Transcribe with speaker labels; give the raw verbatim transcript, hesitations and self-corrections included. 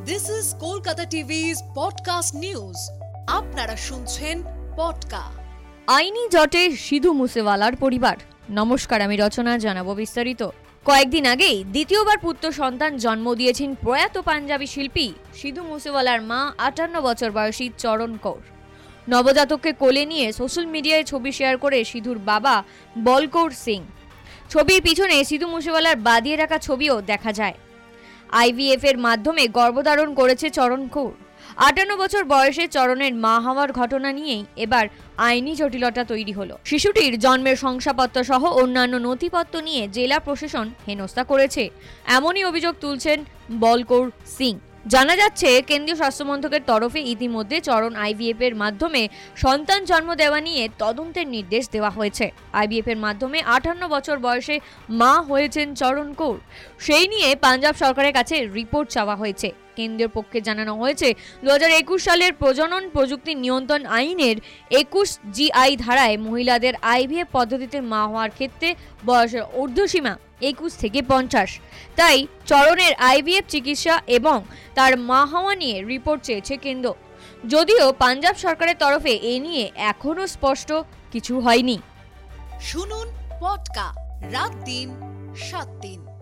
Speaker 1: This is Kolkata টিভি's podcast news. আপনারা শুনছেন পডকা।
Speaker 2: আইনি জটে সিধু মুসেওয়ালার পরিবার। নমস্কার, আমি রচনা, জানাবো বিস্তারিত। কয়েকদিন আগেই দ্বিতীয়বার পুত্র সন্তান জন্ম দিয়েছেন প্রয়াত পাঞ্জাবি শিল্পী সিধু মুসেওয়ালার মা আটান্ন বছর বয়সী চরণ কৌর। নবজাতককে কোলে নিয়ে সোশ্যাল মিডিয়ায় ছবি শেয়ার করে সিধুর বাবা বলকৌর সিং। ছবির পিছনে সিধু মুসেওয়ালার বাঁধিয়ে রাখা ছবিও দেখা যায়। আইভিএফ এর মাধ্যমে গর্ভধারণ করেছে চরণ কৌর। আটান্ন বছর বয়সে চরণের মা হওয়ার ঘটনা নিয়েই এবার আইনি জটিলতা তৈরি হলো। শিশুটির জন্মের শংসাপত্র সহ অন্যান্য নথিপত্র নিয়ে জেলা প্রশাসন হেনস্থা করেছে, এমনই অভিযোগ তুলছেন বলকৌর সিং। জানা যাচ্ছে, কেন্দ্রীয় স্বাস্থ্যমন্ত্রকের তরফে ইতিমধ্যে চরণ আইভিএফ এর মাধ্যমে সন্তান জন্ম দেওয়া নিয়ে তদন্তের নির্দেশ দেওয়া হয়েছে। আইভিএফ এর মাধ্যমে আটান্ন বছর বয়সে মা হয়েছেন চরণ কৌর। সেই নিয়ে পাঞ্জাব সরকারের কাছে রিপোর্ট চাওয়া হয়েছে। কেন্দ্রের পক্ষে জানানো হয়েছে, দু হাজার একুশ সালের প্রজনন প্রযুক্তি নিয়ন্ত্রণ আইনের একুশ জিআই ধারায় মহিলাদের আইভিএফ পদ্ধতিতে মা হওয়ার ক্ষেত্রে বয়সের ঊর্ধ্বসীমা একুশ থেকে পঞ্চাশ। তাই চরণের আইভিএফ চিকিৎসা এবং তার মা হওয়া নিয়ে রিপোর্ট চেয়েছে কেন্দ্র। যদিও পাঞ্জাব সরকারের তরফে এ নিয়ে এখনো স্পষ্ট কিছু হয়নি।
Speaker 1: শুনুন পডকা, রাত দিন সাত দিন।